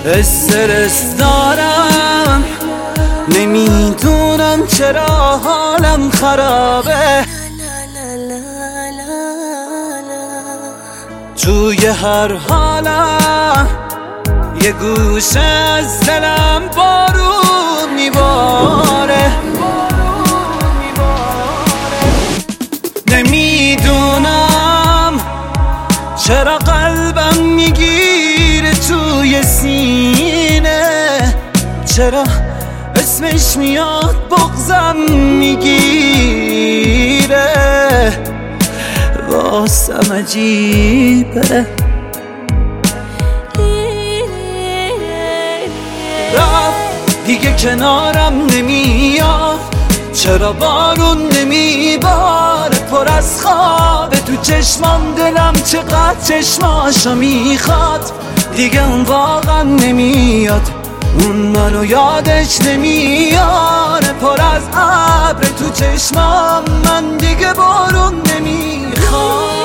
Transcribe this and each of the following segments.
استرس دارم، نمیدونم چرا حالم خرابه. توی هر حالم یه گوشه از دلم بارون میباره. نمیدونم چرا قلبم میگیره توی سینه، چرا اسمش میاد بغضم میگیره. واسم عجیبه رفت دیگه کنارم نمیاد، چرا بارون نمیباره پر از خوابه تو چشمام. دلم چقدر چشماشو میخواد، دیگه اون واقعا نمیاد، اون منو یادش نمیاره. پر از ابر تو چشمام، من دیگه بارون نمیخواد.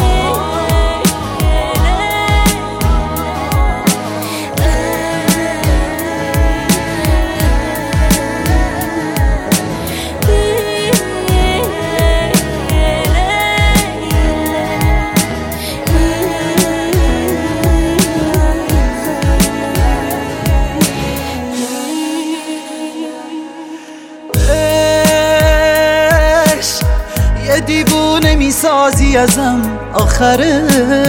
دیوونه میسازی ازم آخرش،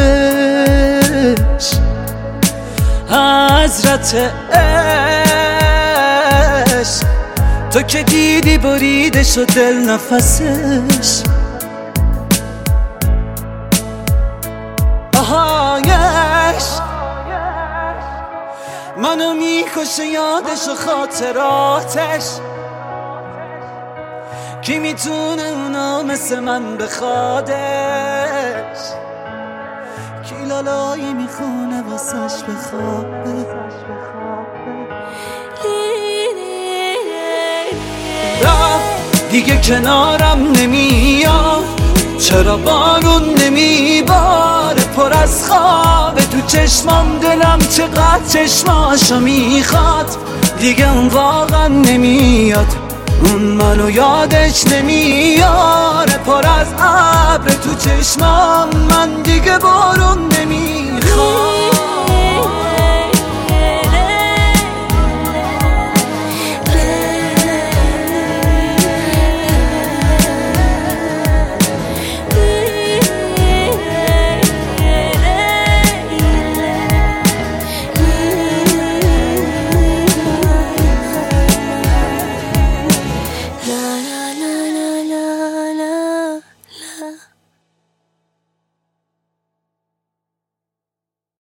حضرت عشق تو که دیدی بریده شد دل نفسش. آهایش منو میکشه یادش و خاطراتش. کی میتونه اونا مثل من بخوادش؟ کی لالایی میخونه واسش بخوابه؟ رفت دیگه کنارم نمیاد، چرا بارون نمیباره پر از خوابه تو چشمام. دلم چقدر چشماشو میخواد، دیگه اون واقعا نمیاد، اون منو یادش نمیاره. پر از ابر تو چشمام، من دیگه بارون نمیخوام.